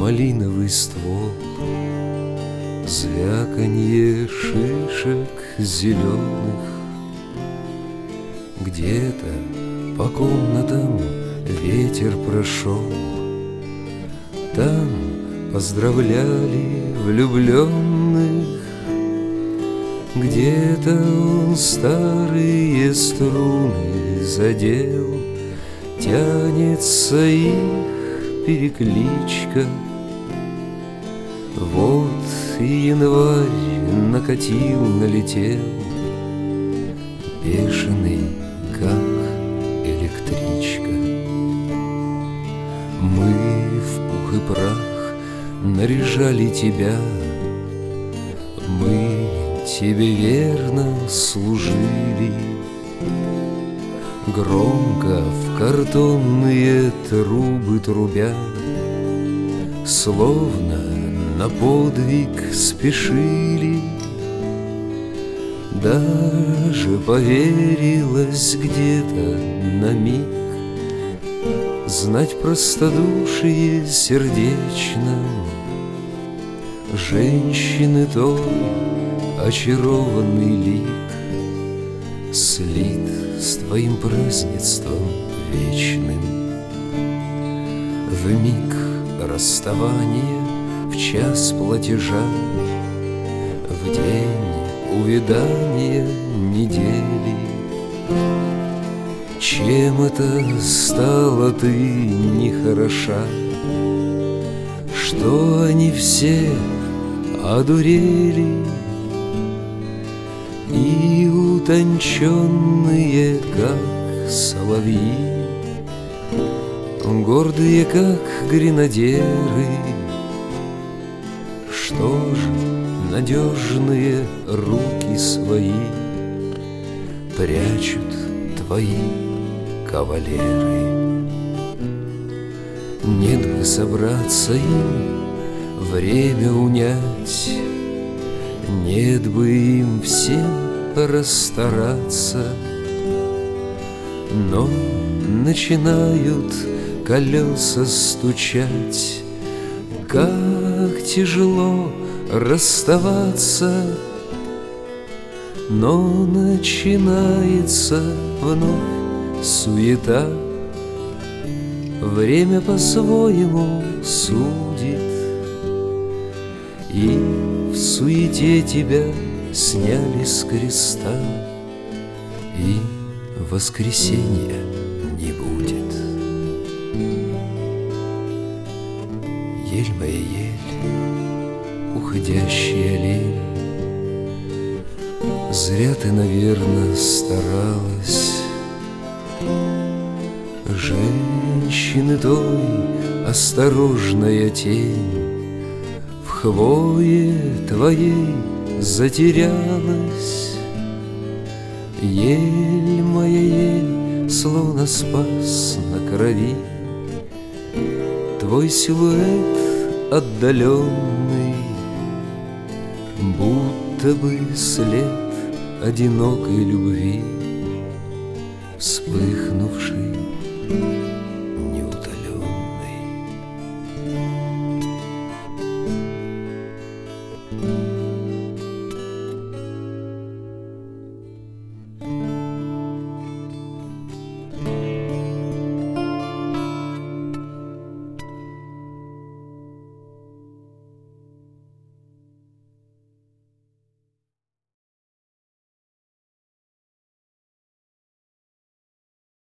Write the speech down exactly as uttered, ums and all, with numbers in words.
малиновый ствол, звяканье шишек зеленых. Где-то по комнатам ветер прошел, там поздравляли влюбленных. Где-то он старые струны задел, тянется их перекличка. Вот и январь накатил, налетел, бешеный, как электричка. Мы в пух и прах наряжали тебя, мы тебе верно служили. Громко в картонные трубы трубя, словно на подвиг спешили. Даже поверилось где-то на миг знать простодушие сердечном женщины той. Очарованный лик слит с твоим празднеством вечным. В миг расставания, в час платежа, в день увядания недели. Чем это стала ты нехороша, что они все одурели? И утонченные, как соловьи, гордые, как гренадеры. Что же надежные руки свои прячут твои кавалеры? Нет бы собраться им, время унять, нет бы им всем расстараться, но начинают колеса стучать. Как тяжело расставаться, но начинается вновь суета. Время по-своему судит, и в суете тебя сняли с креста, и воскресенья не будет. Ель моя ель, уходящая лель, зря ты, наверно, старалась. Женщины той осторожная тень в хвое твоей затерялась. Ель моя ель, словно спас на крови твой силуэт отдаленный, будто бы след одинокой любви, вспыхнувший